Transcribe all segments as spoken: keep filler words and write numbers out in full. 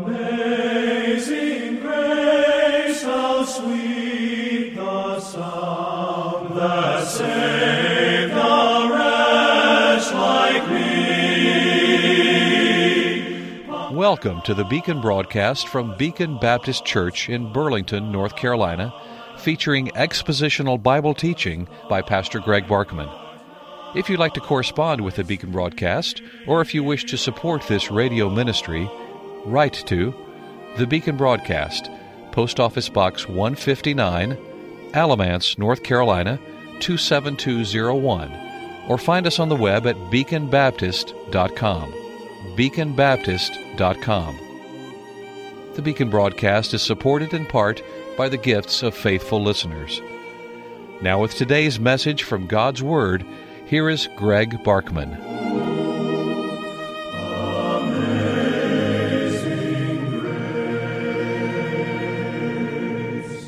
Amazing grace, how sweet the sound that saved a wretch like me. Welcome to the Beacon broadcast from Beacon Baptist Church in Burlington, North Carolina, featuring expositional Bible teaching by Pastor Greg Barkman. If you'd like to correspond with the Beacon broadcast, or if you wish to support this radio ministry, write to the Beacon Broadcast, Post Office Box one fifty-nine, Alamance, North Carolina, two seven two zero one, or find us on the web at beacon baptist dot com. beacon baptist dot com. The Beacon broadcast is supported in part by the gifts of faithful listeners. Now with today's message from God's Word, here is Greg Barkman. Amazing grace.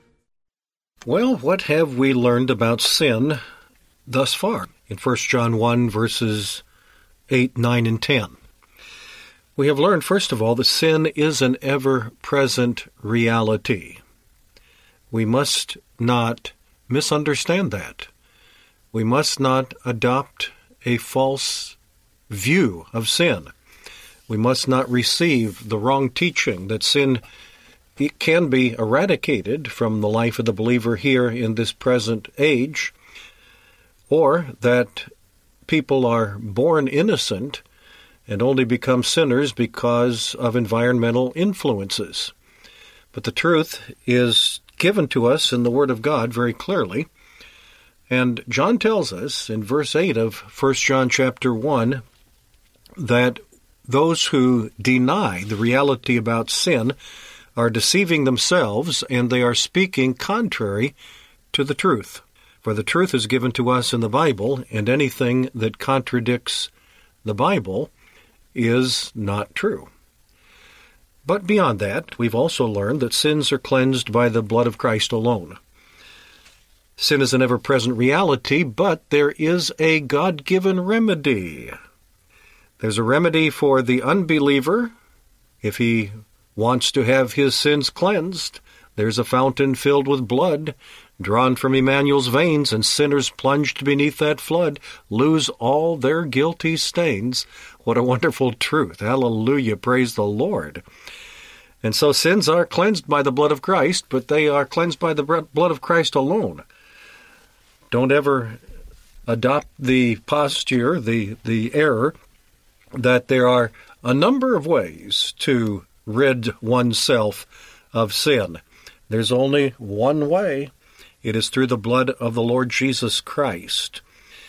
Well, what have we learned about sin thus far? In First John one, verses eight, nine, and ten. We have learned, first of all, that sin is an ever-present reality. We must not misunderstand that. We must not adopt a false view of sin. We must not receive the wrong teaching that sin it can be eradicated from the life of the believer here in this present age, or that people are born innocent and only become sinners because of environmental influences. But the truth is given to us in the Word of God very clearly. And John tells us in verse eight of First John chapter one that those who deny the reality about sin are deceiving themselves, and they are speaking contrary to the truth. For the truth is given to us in the Bible, and anything that contradicts the Bible is not true. But beyond that, we've also learned that sins are cleansed by the blood of Christ alone. Sin is an ever-present reality, but there is a God-given remedy. There's a remedy for the unbeliever. If he wants to have his sins cleansed, there's a fountain filled with blood, drawn from Emmanuel's veins, and sinners plunged beneath that flood lose all their guilty stains. What a wonderful truth. Hallelujah. Praise the Lord. And so sins are cleansed by the blood of Christ, but they are cleansed by the blood of Christ alone. Don't ever adopt the posture, the, the error, that there are a number of ways to rid oneself of sin. There's only one way. It is through the blood of the Lord Jesus Christ.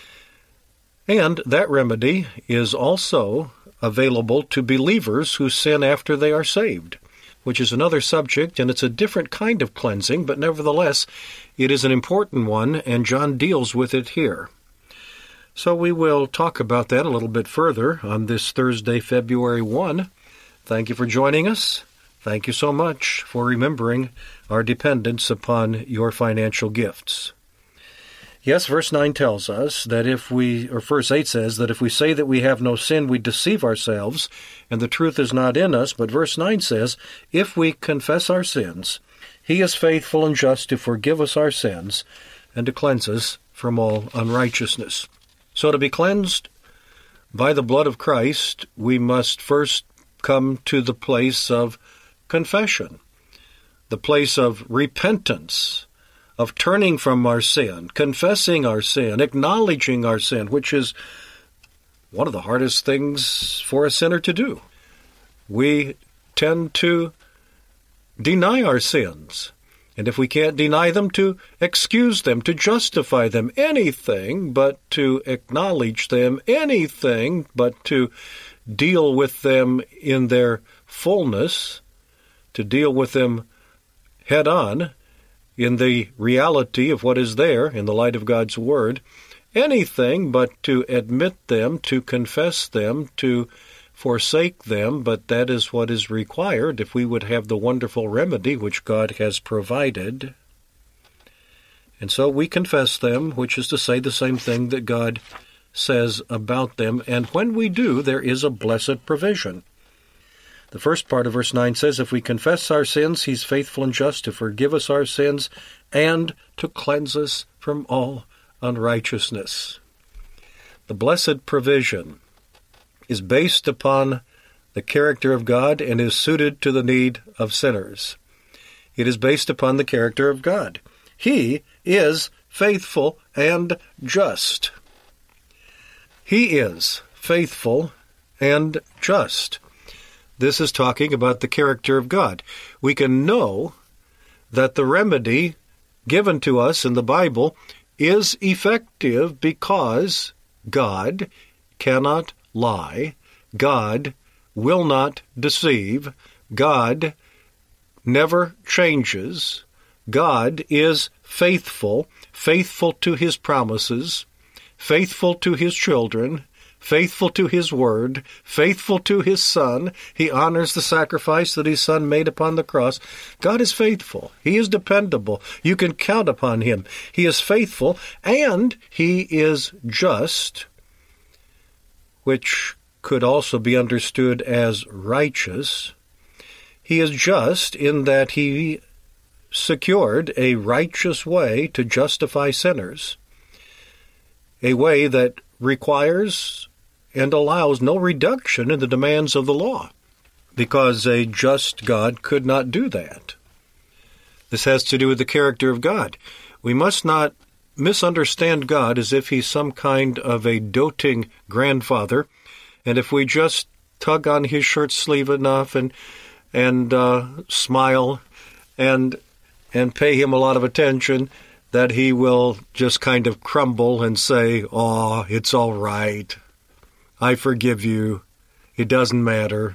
And that remedy is also available to believers who sin after they are saved, which is another subject, and it's a different kind of cleansing, but nevertheless, it is an important one, and John deals with it here. So we will talk about that a little bit further on this Thursday, February first. Thank you for joining us. Thank you so much for remembering our dependence upon your financial gifts. Yes, verse nine tells us that if we, or verse eight says that if we say that we have no sin, we deceive ourselves, and the truth is not in us. But verse nine says, if we confess our sins, He is faithful and just to forgive us our sins and to cleanse us from all unrighteousness. So to be cleansed by the blood of Christ, we must first come to the place of confession, the place of repentance, of turning from our sin, confessing our sin, acknowledging our sin, which is one of the hardest things for a sinner to do. We tend to deny our sins, and if we can't deny them, to excuse them, to justify them, anything but to acknowledge them, anything but to deal with them in their fullness, to deal with them head on, in the reality of what is there in the light of God's Word, anything but to admit them, to confess them, to forsake them, but that is what is required if we would have the wonderful remedy which God has provided. And so we confess them, which is to say the same thing that God says about them, and when we do, there is a blessed provision. The first part of verse nine says, if we confess our sins, he's faithful and just to forgive us our sins and to cleanse us from all unrighteousness. The blessed provision is based upon the character of God and is suited to the need of sinners. It is based upon the character of God. He is faithful and just. He is faithful and just. This is talking about the character of God. We can know that the remedy given to us in the Bible is effective because God cannot lie. God will not deceive. God never changes. God is faithful, faithful to his promises, faithful to his children, faithful to his word, faithful to his Son. He honors the sacrifice that his Son made upon the cross. God is faithful. He is dependable. You can count upon him. He is faithful, and he is just, which could also be understood as righteous. He is just in that he secured a righteous way to justify sinners, a way that requires and allows no reduction in the demands of the law, because a just God could not do that. This has to do with the character of God. We must not misunderstand God as if he's some kind of a doting grandfather, and if we just tug on his shirt sleeve enough and and uh, smile and and pay him a lot of attention, that he will just kind of crumble and say, "Oh, it's all right. I forgive you. It doesn't matter."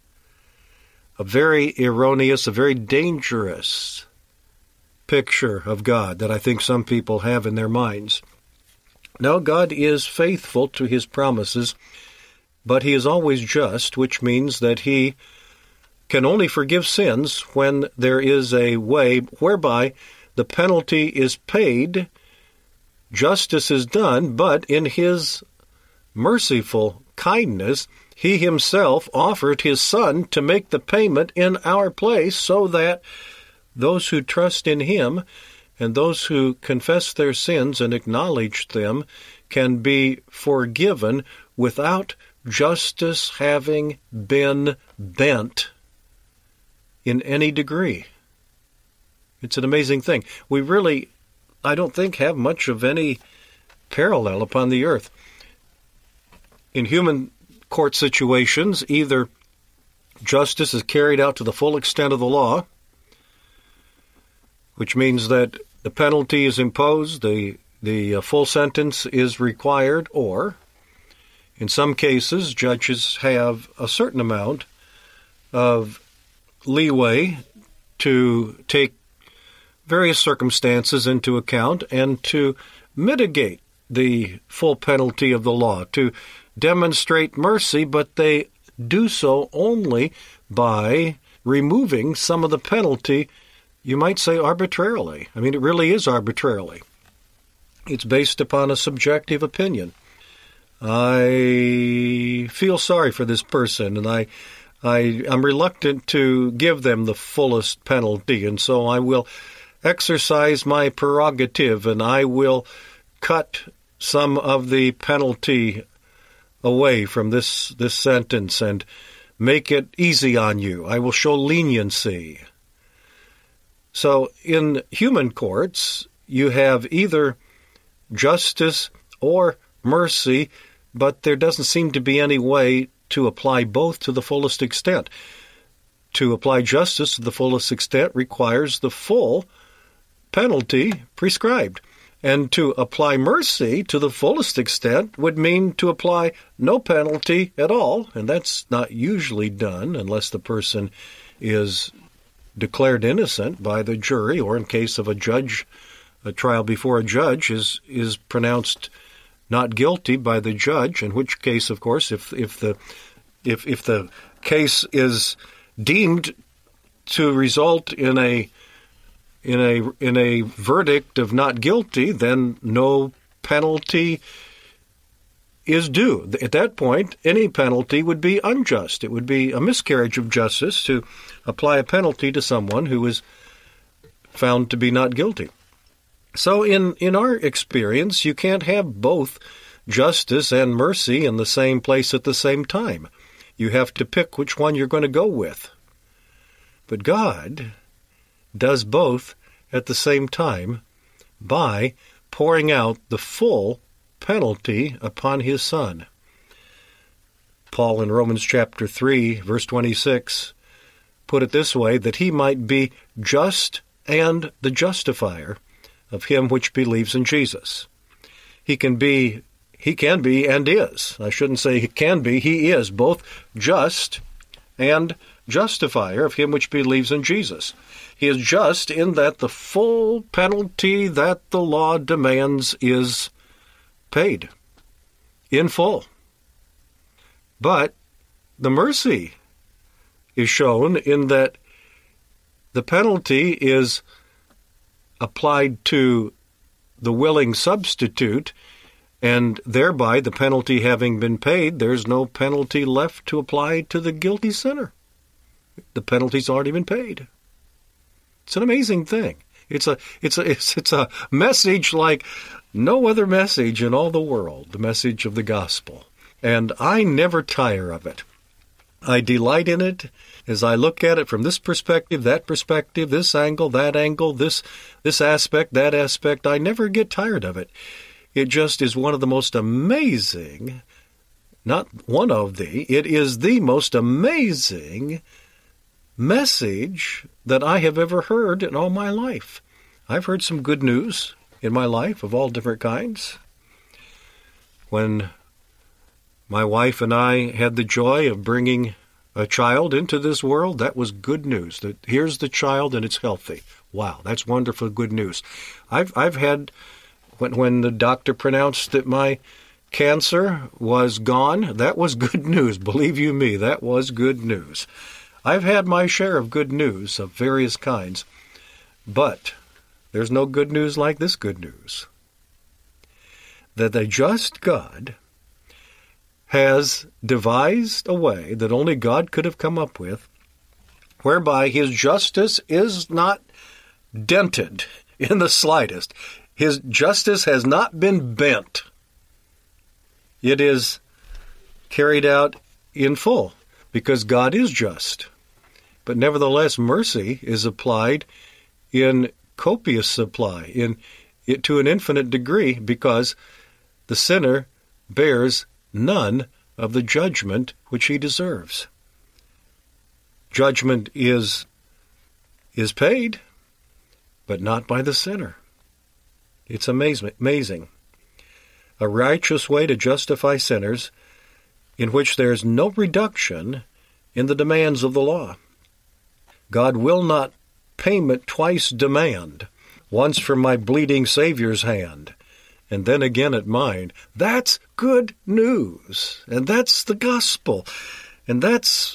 A very erroneous, a very dangerous picture of God that I think some people have in their minds. No, God is faithful to his promises, but he is always just, which means that he can only forgive sins when there is a way whereby the penalty is paid, justice is done, but in his merciful kindness, he himself offered his Son to make the payment in our place so that those who trust in him and those who confess their sins and acknowledge them can be forgiven without justice having been bent in any degree. It's an amazing thing. We really, I don't think, have much of any parallel upon the earth. In human court situations, either justice is carried out to the full extent of the law, which means that the penalty is imposed, the, the uh, full sentence is required, or in some cases, judges have a certain amount of leeway to take various circumstances into account and to mitigate the full penalty of the law, to demonstrate mercy, but they do so only by removing some of the penalty, you might say arbitrarily. I mean, it really is arbitrarily. It's based upon a subjective opinion. I feel sorry for this person, and I, I, I'm reluctant to give them the fullest penalty, and so I will exercise my prerogative, and I will cut some of the penalty away from this, this sentence and make it easy on you. I will show leniency. So in human courts, you have either justice or mercy, but there doesn't seem to be any way to apply both to the fullest extent. To apply justice to the fullest extent requires the full penalty prescribed. And to apply mercy to the fullest extent would mean to apply no penalty at all, and that's not usually done unless the person is declared innocent by the jury, or in case of a judge, a trial before a judge is is pronounced not guilty by the judge, in which case, of course, if if the if if the case is deemed to result in a in a in a verdict of not guilty, then no penalty is due. At that point, any penalty would be unjust. It would be a miscarriage of justice to apply a penalty to someone who is found to be not guilty. So in, in our experience, you can't have both justice and mercy in the same place at the same time. You have to pick which one you're going to go with. But God does both at the same time by pouring out the full penalty upon his Son. Paul in Romans chapter three, verse twenty-six, put it this way, that he might be just and the justifier of him which believes in Jesus. He can be, he can be and is. I shouldn't say he can be, he is both just and justifier of him which believes in Jesus. He is just in that the full penalty that the law demands is paid in full. But the mercy is shown in that the penalty is applied to the willing substitute, and thereby the penalty having been paid, there's no penalty left to apply to the guilty sinner. The penalty's already been paid. It's an amazing thing. It's a it's a it's, it's a message like no other message in all the world, the message of the gospel. And I never tire of it. I delight in it as I look at it from this perspective, that perspective, this angle, that angle, this this aspect, that aspect. I never get tired of it. It just is one of the most amazing, not one of the, it is the most amazing message that I have ever heard in all my life. I've heard some good news in my life of all different kinds. When my wife and I had the joy of bringing a child into this world, that was good news. That here's the child and it's healthy. Wow, that's wonderful good news. I've I've had, when when the doctor pronounced that my cancer was gone, that was good news. Believe you me, that was good news. I've had my share of good news of various kinds, but there's no good news like this good news. That the just God has devised a way that only God could have come up with, whereby his justice is not dented in the slightest. His justice has not been bent. It is carried out in full, because God is just. But nevertheless, mercy is applied in copious supply, in it to an infinite degree, because the sinner bears none of the judgment which he deserves. Judgment is is paid, but not by the sinner. It's amazing. amazing. A righteous way to justify sinners in which there is no reduction in the demands of the law. God will not payment twice demand, once from my bleeding Savior's hand, and then again at mine. That's good news, and that's the gospel, and that's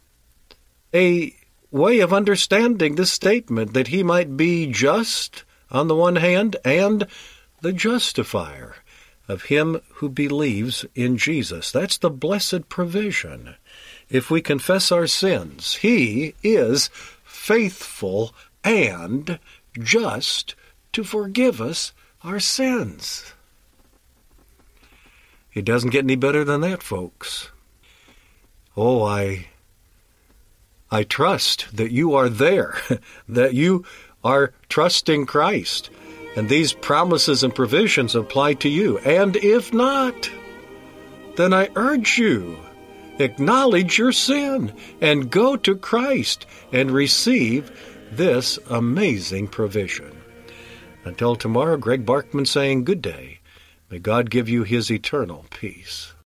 a way of understanding this statement, that he might be just on the one hand and the justifier of him who believes in Jesus. That's the blessed provision. If we confess our sins, he is faithful and just to forgive us our sins. It doesn't get any better than that, folks. Oh, I I trust that you are there, that you are trusting Christ, and these promises and provisions apply to you. And if not, then I urge you, acknowledge your sin and go to Christ and receive this amazing provision. Until tomorrow, Greg Barkman saying good day. May God give you his eternal peace.